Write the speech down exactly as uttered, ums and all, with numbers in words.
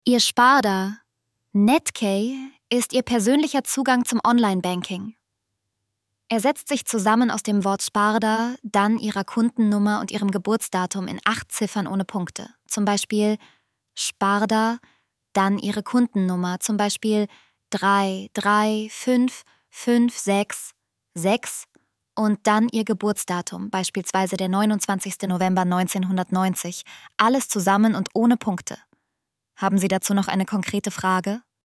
Ihr Sparda, Netcay, ist Ihr persönlicher Zugang zum Online-Banking. Er setzt sich zusammen aus dem Wort Sparda, dann Ihrer Kundennummer und Ihrem Geburtsdatum in acht Ziffern ohne Punkte. Zum Beispiel Sparda, dann Ihre Kundennummer, zum Beispiel drei drei fünf fünf sechs sechs und dann Ihr Geburtsdatum, beispielsweise der neunundzwanzigster November neunzehnhundertneunzig. Alles zusammen und ohne Punkte. Haben Sie dazu noch eine konkrete Frage?